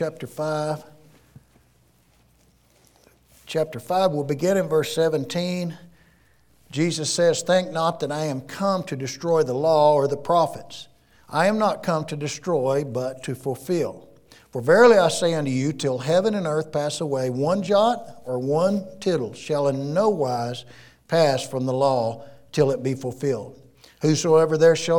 Chapter 5. Chapter 5, we'll begin in verse 17. Jesus says, "Think not that I am come to destroy the law or the prophets. I am not come to destroy, but to fulfill. For verily I say unto you, till heaven and earth pass away, one jot or one tittle shall in no wise pass from the law till it be fulfilled. Whosoever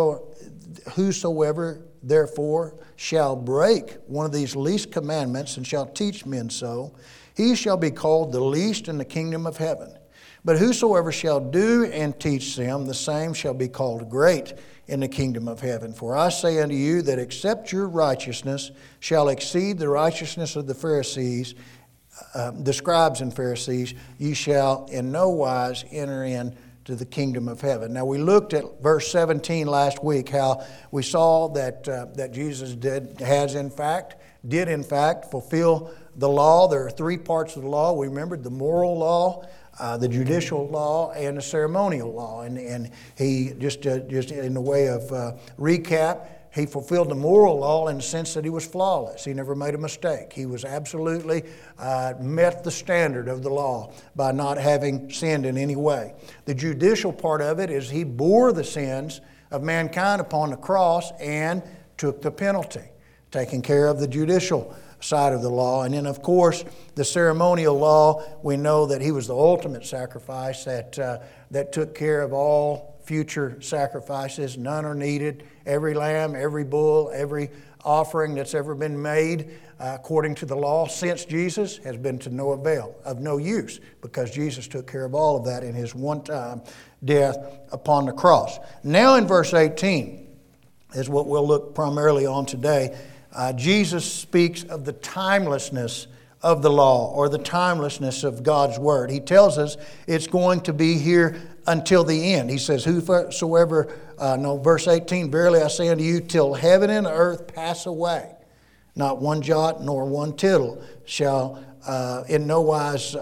therefore shall break one of these least commandments and shall teach men so, he shall be called the least in the kingdom of heaven. But whosoever shall do and teach them, the same shall be called great in the kingdom of heaven. For I say unto you that except your righteousness shall exceed the righteousness of the Pharisees, the scribes and Pharisees, ye shall in no wise enter in to the kingdom of heaven." Now we looked at verse 17 last week, how we saw that Jesus did in fact fulfill the law. There are three parts of the law. We remembered the moral law, the judicial law, and the ceremonial law. And he just in the way of recap, he fulfilled the moral law in the sense that he was flawless. He never made a mistake. He was absolutely met the standard of the law by not having sinned in any way. The judicial part of it is he bore the sins of mankind upon the cross and took the penalty, taking care of the judicial side of the law. And then, of course, the ceremonial law, we know that he was the ultimate sacrifice that took care of all future sacrifices. None are needed. Every lamb, every bull, every offering that's ever been made according to the law since Jesus has been to no avail, of no use, because Jesus took care of all of that in his one-time death upon the cross. Now in verse 18 is what we'll look primarily on today. Jesus speaks of the timelessness of the law, or the timelessness of God's Word. He tells us it's going to be here until the end. He says, verse 18, "Verily I say unto you, till heaven and earth pass away, not one jot nor one tittle shall in no wise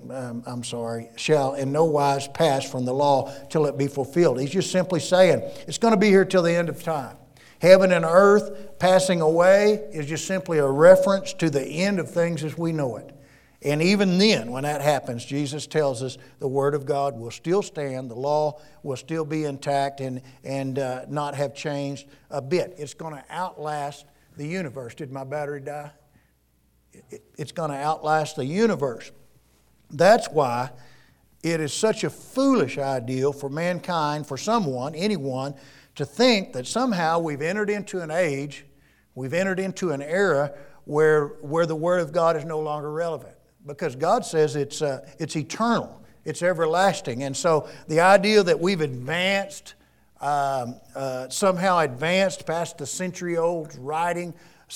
pass from the law till it be fulfilled." He's just simply saying it's going to be here till the end of time. Heaven and earth passing away is just simply a reference to the end of things as we know it. And even then, when that happens, Jesus tells us the Word of God will still stand, the law will still be intact and not have changed a bit. It's going to outlast the universe. Did my battery die? It's going to outlast the universe. That's why it is such a foolish ideal for mankind, for someone, anyone, to think that somehow we've entered into an age, we've entered into an era where the Word of God is no longer relevant. Because God says it's eternal, it's everlasting. And so the idea that we've advanced, somehow advanced past the centuries-old writing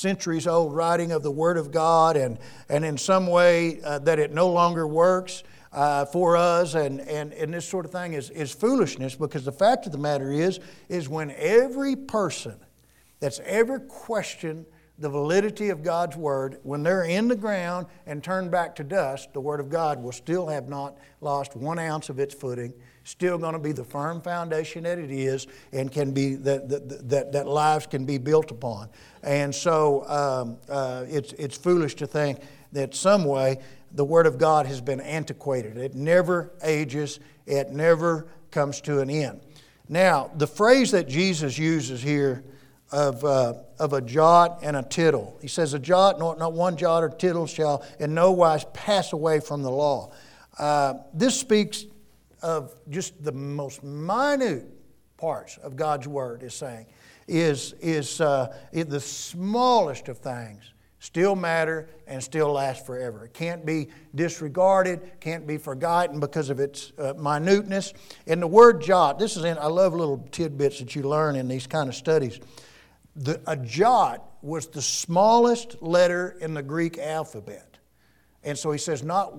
of the Word of God, and in some way that it no longer works for us, and this sort of thing is foolishness, because the fact of the matter is when every person that's ever questioned the validity of God's Word, when they're in the ground and turned back to dust, the Word of God will still have not lost 1 ounce of its footing, still going to be the firm foundation that it is, and can be that lives can be built upon. And so it's foolish to think that some way the Word of God has been antiquated. It never ages. It never comes to an end. Now, the phrase that Jesus uses here of a jot and a tittle. He says a jot, not one jot or tittle shall in no wise pass away from the law. This speaks of just the most minute parts of God's Word, is saying, is the smallest of things still matter and still last forever. It can't be disregarded, can't be forgotten because of its minuteness. And the word jot, I love little tidbits that you learn in these kind of studies. A jot was the smallest letter in the Greek alphabet. And so he says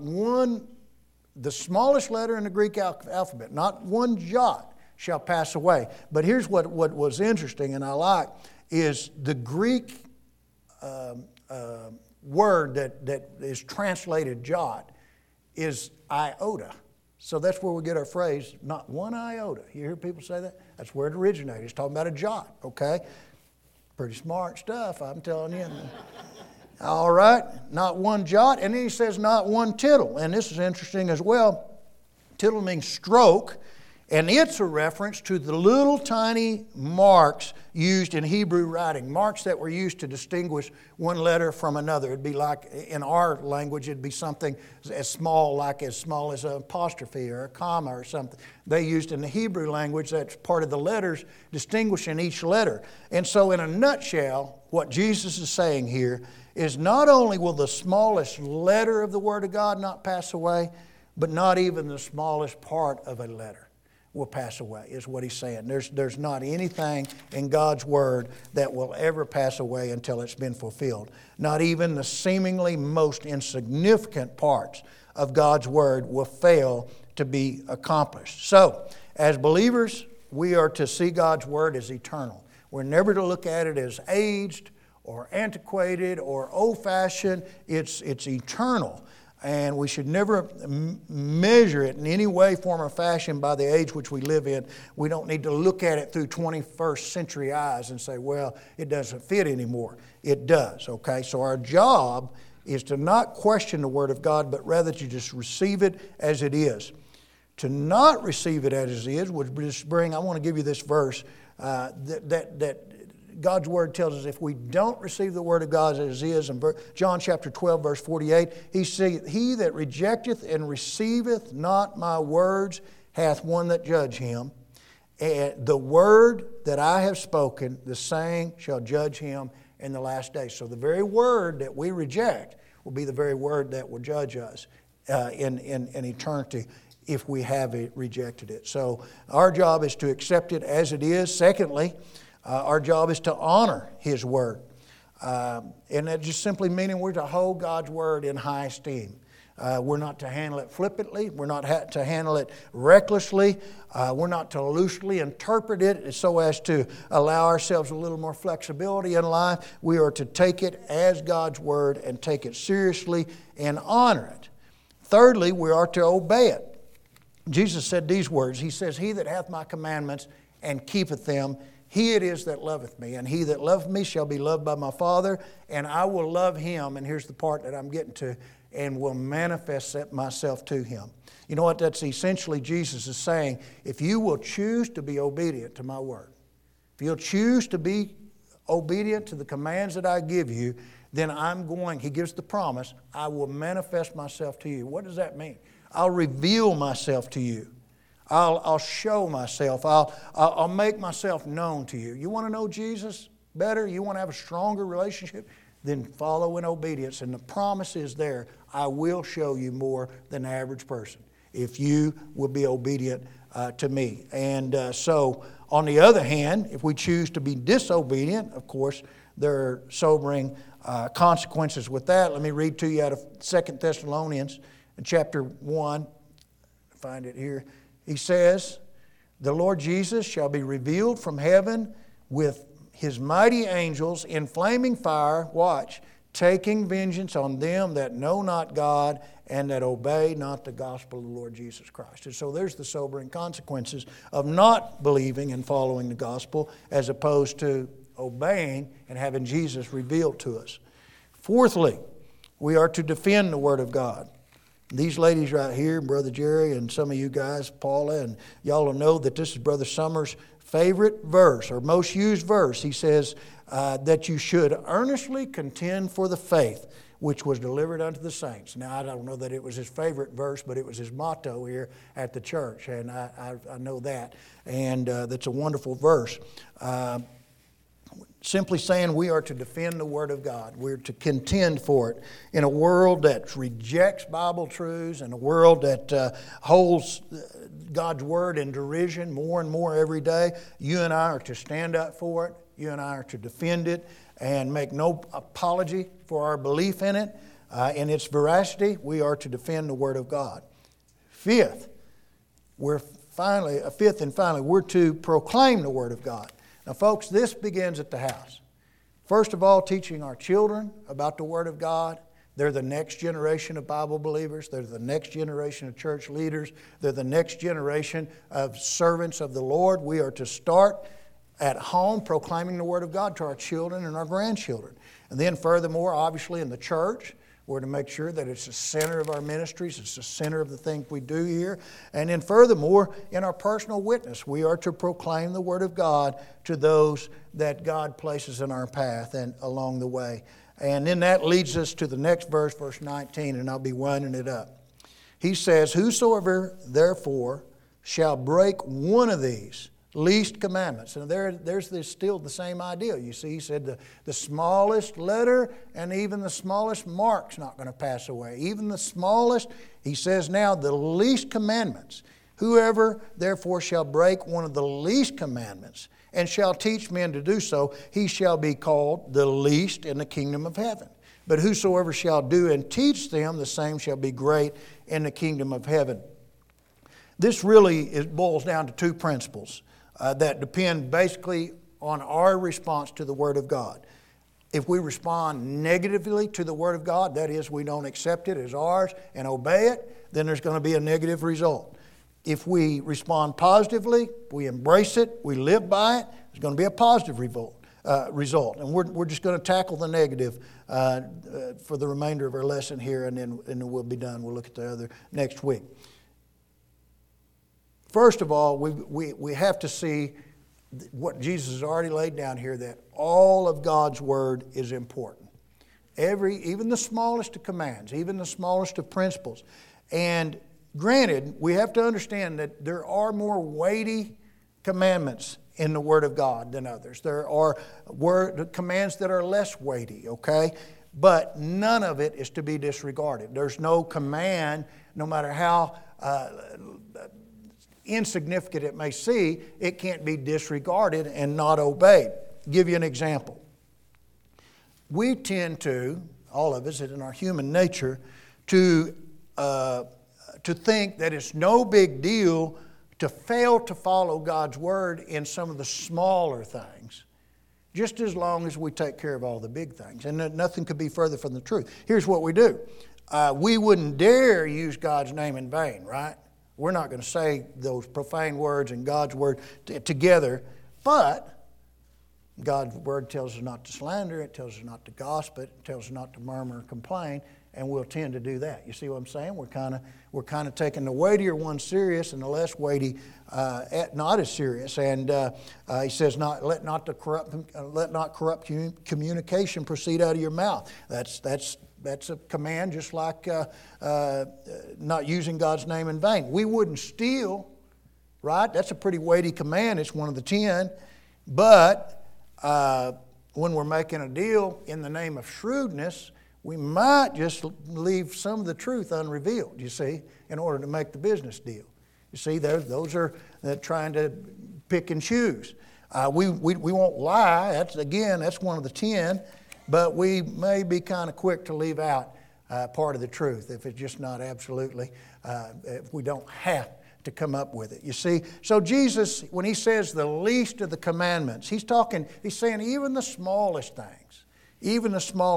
the smallest letter in the Greek alphabet, not one jot shall pass away. But here's what was interesting and I like, is the Greek word that is translated jot is iota. So that's where we get our phrase, not one iota. You hear people say that? That's where it originated. It's talking about a jot, okay? Pretty smart stuff, I'm telling you. All right, not one jot. And then he says not one tittle. And this is interesting as well. Tittle means stroke. And it's a reference to the little tiny marks used in Hebrew writing. Marks that were used to distinguish one letter from another. It'd be like, in our language, it'd be something as small as an apostrophe or a comma or something. They used in the Hebrew language, that's part of the letters, distinguishing each letter. And so in a nutshell, what Jesus is saying here is not only will the smallest letter of the Word of God not pass away, but not even the smallest part of a letter will pass away, is what he's saying. There's not anything in God's Word that will ever pass away until it's been fulfilled. Not even the seemingly most insignificant parts of God's Word will fail to be accomplished. So, as believers, we are to see God's Word as eternal. We're never to look at it as aged or antiquated or old-fashioned. It's eternal. And we should never measure it in any way, form, or fashion by the age which we live in. We don't need to look at it through 21st century eyes and say, well, it doesn't fit anymore. It does, okay? So our job is to not question the Word of God, but rather to just receive it as it is. To not receive it as it is would just bring, I want to give you this verse, that God's Word tells us if we don't receive the Word of God as it is, in John chapter 12, verse 48, he said, he that rejecteth and receiveth not my words hath one that judge him. And the word that I have spoken, the same shall judge him in the last day. So the very word that we reject will be the very word that will judge us in eternity if we have rejected it. So our job is to accept it as it is. Secondly, our job is to honor His Word. And that just simply meaning we're to hold God's Word in high esteem. We're not to handle it flippantly. We're not to handle it recklessly. We're not to loosely interpret it so as to allow ourselves a little more flexibility in life. We are to take it as God's Word and take it seriously and honor it. Thirdly, we are to obey it. Jesus said these words. He says, he that hath my commandments and keepeth them, he it is that loveth me, and he that loveth me shall be loved by my Father, and I will love him, and here's the part that I'm getting to, and will manifest myself to him. You know what? That's essentially Jesus is saying, if you will choose to be obedient to my word, if you'll choose to be obedient to the commands that I give you, then he gives the promise, I will manifest myself to you. What does that mean? I'll reveal myself to you. I'll show myself. I'll make myself known to you. You want to know Jesus better? You want to have a stronger relationship? Then follow in obedience. And the promise is there. I will show you more than the average person if you will be obedient to me. And so, on the other hand, if we choose to be disobedient, of course, there are sobering consequences with that. Let me read to you out of 2 Thessalonians chapter 1. Find it here. He says, the Lord Jesus shall be revealed from heaven with his mighty angels in flaming fire, watch, taking vengeance on them that know not God and that obey not the gospel of the Lord Jesus Christ. And so there's the sobering consequences of not believing and following the gospel as opposed to obeying and having Jesus revealed to us. Fourthly, we are to defend the Word of God. These ladies right here, Brother Jerry and some of you guys, Paula, and y'all will know that this is Brother Summers' favorite verse or most used verse. He says that you should earnestly contend for the faith which was delivered unto the saints. Now, I don't know that it was his favorite verse, but it was his motto here at the church, and I know that. And that's a wonderful verse. Simply saying we are to defend the Word of God. We're to contend for it in a world that rejects Bible truths, in a world that holds God's Word in derision more and more every day. You and I are to stand up for it. You and I are to defend it and make no apology for our belief in it, in its veracity. We are to defend the Word of God. Fifth, we're to proclaim the Word of God. Now, folks, this begins at the house. First of all, teaching our children about the Word of God. They're the next generation of Bible believers. They're the next generation of church leaders. They're the next generation of servants of the Lord. We are to start at home, proclaiming the Word of God to our children and our grandchildren. And then furthermore, obviously in the church, we're to make sure that it's the center of our ministries, it's the center of the things we do here. And then furthermore, in our personal witness, we are to proclaim the Word of God to those that God places in our path and along the way. And then that leads us to the next verse, verse 19, and I'll be winding it up. He says, "Whosoever therefore shall break one of these least commandments." And there's still the same idea. You see, he said the smallest letter and even the smallest mark's not going to pass away. Even the smallest, he says now, the least commandments. "Whoever therefore shall break one of the least commandments and shall teach men to do so, he shall be called the least in the kingdom of heaven. But whosoever shall do and teach them, the same shall be great in the kingdom of heaven." This really boils down to two principles that depend basically on our response to the Word of God. If we respond negatively to the Word of God, that is, we don't accept it as ours and obey it, then there's going to be a negative result. If we respond positively, we embrace it, we live by it, there's going to be a positive result. And we're just going to tackle the negative for the remainder of our lesson here, and then we'll be done. We'll look at the other next week. First of all, we have to see what Jesus has already laid down here, that all of God's Word is important. Even the smallest of commands, even the smallest of principles. And granted, we have to understand that there are more weighty commandments in the Word of God than others. There are commands that are less weighty, okay? But none of it is to be disregarded. There's no command, no matter how insignificant it may seem, it can't be disregarded and not obeyed. I'll give you an example. We tend to, all of us, in our human nature, to think that it's no big deal to fail to follow God's Word in some of the smaller things, just as long as we take care of all the big things. And nothing could be further from the truth. Here's what we do. We wouldn't dare use God's name in vain, right? We're not going to say those profane words and God's Word together, but God's Word tells us not to slander, it tells us not to gossip, it tells us not to murmur or complain, and we'll tend to do that. You see what I'm saying? We're kind of taking the weightier one serious and the less weighty not as serious. And he says, let not corrupt communication proceed out of your mouth. That's a command, just like not using God's name in vain. We wouldn't steal, right? That's a pretty weighty command. It's one of the 10. But when we're making a deal in the name of shrewdness, we might just leave some of the truth unrevealed, you see, in order to make the business deal. You see, those are trying to pick and choose. We won't lie. That's one of the 10. But we may be kind of quick to leave out part of the truth if it's just not absolutely, if we don't have to come up with it. You see, so Jesus, when he says the least of the commandments, he's saying even the smallest things, even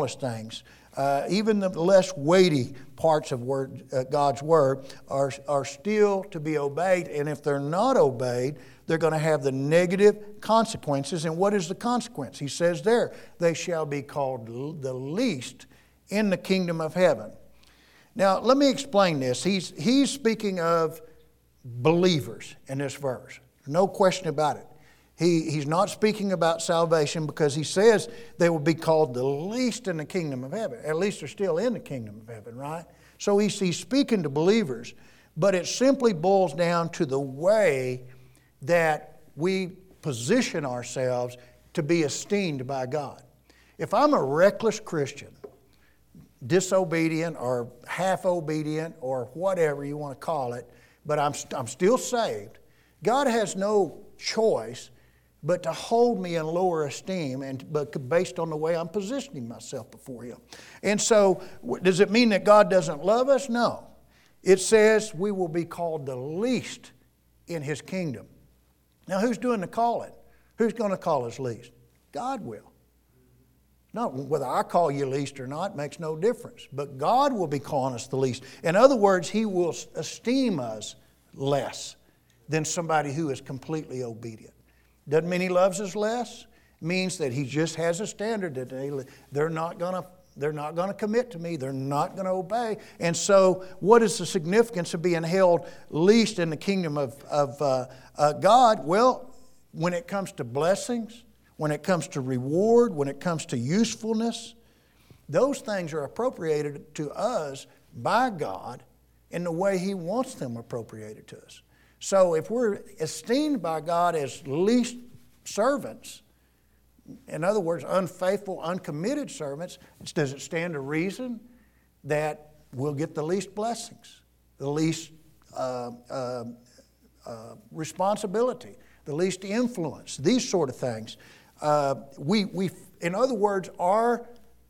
the less weighty parts of God's Word are still to be obeyed. And if they're not obeyed, they're going to have the negative consequences. And what is the consequence? He says there, they shall be called the least in the kingdom of heaven. Now, let me explain this. He's speaking of believers in this verse. No question about it. He's not speaking about salvation because he says they will be called the least in the kingdom of heaven. At least they're still in the kingdom of heaven, right? So he's speaking to believers, but it simply boils down to the way that we position ourselves to be esteemed by God. If I'm a reckless Christian, disobedient or half obedient or whatever you want to call it, but I'm still saved, God has no choice but to hold me in lower esteem, but based on the way I'm positioning myself before Him. And so, does it mean that God doesn't love us? No. It says we will be called the least in His kingdom. Now, who's doing the calling? Who's going to call us least? God will. Not whether I call you least or not makes no difference. But God will be calling us the least. In other words, He will esteem us less than somebody who is completely obedient. Doesn't mean he loves us less. It means that he just has a standard that they're not going to commit to me. They're not going to obey. And so what is the significance of being held least in the kingdom of God? Well, when it comes to blessings, when it comes to reward, when it comes to usefulness, those things are appropriated to us by God in the way he wants them appropriated to us. So if we're esteemed by God as least servants, in other words, unfaithful, uncommitted servants, does it stand to reason that we'll get the least blessings, the least responsibility, the least influence, these sort of things? In other words, our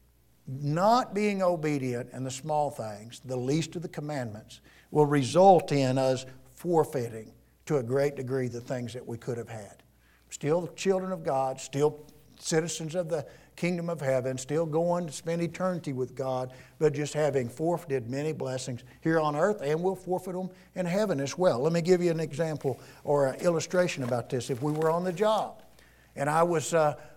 not being obedient in the small things, the least of the commandments, will result in us forfeiting to a great degree the things that we could have had. Still the children of God, still citizens of the kingdom of heaven, still going to spend eternity with God, but just having forfeited many blessings here on earth, and we'll forfeit them in heaven as well. Let me give you an example or an illustration about this. If we were on the job and I was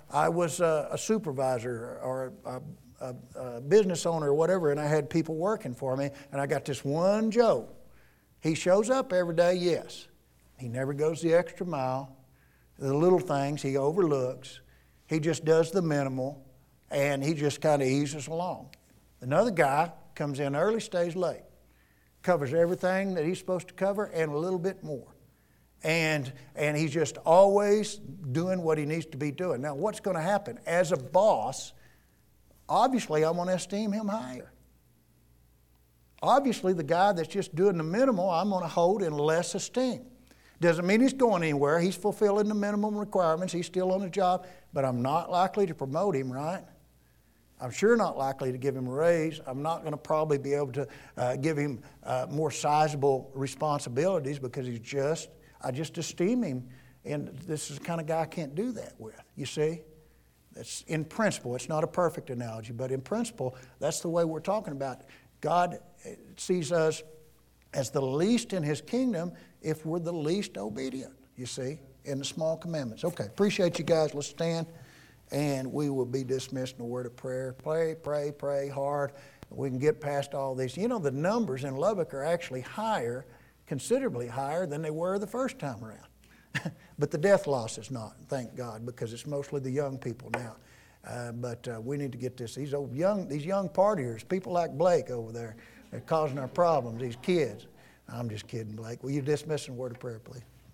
a supervisor or a business owner or whatever, and I had people working for me, and I got this one Joe. He shows up every day, yes. He never goes the extra mile. The little things he overlooks. He just does the minimal, and he just kind of eases along. Another guy comes in early, stays late, covers everything that he's supposed to cover and a little bit more. And he's just always doing what he needs to be doing. Now, what's going to happen? As a boss, obviously I'm going to esteem him higher. Obviously, the guy that's just doing the minimal, I'm going to hold in less esteem. Doesn't mean he's going anywhere. He's fulfilling the minimum requirements. He's still on the job, but I'm not likely to promote him, right? I'm sure not likely to give him a raise. I'm not going to probably be able to give him more sizable responsibilities because I just esteem him, and this is the kind of guy I can't do that with, you see? That's in principle. It's not a perfect analogy, but in principle, that's the way we're talking about it. God sees us as the least in his kingdom if we're the least obedient, you see, in the small commandments. Okay, appreciate you guys. Let's stand, and we will be dismissed in a word of prayer. Pray hard. We can get past all these. You know, the numbers in Lubbock are actually higher, considerably higher than they were the first time around. But the death loss is not, thank God, because it's mostly the young people now. But we need to get this. These young partiers, people like Blake over there, are causing our problems, these kids. I'm just kidding, Blake. Will you dismiss in a word of prayer, please?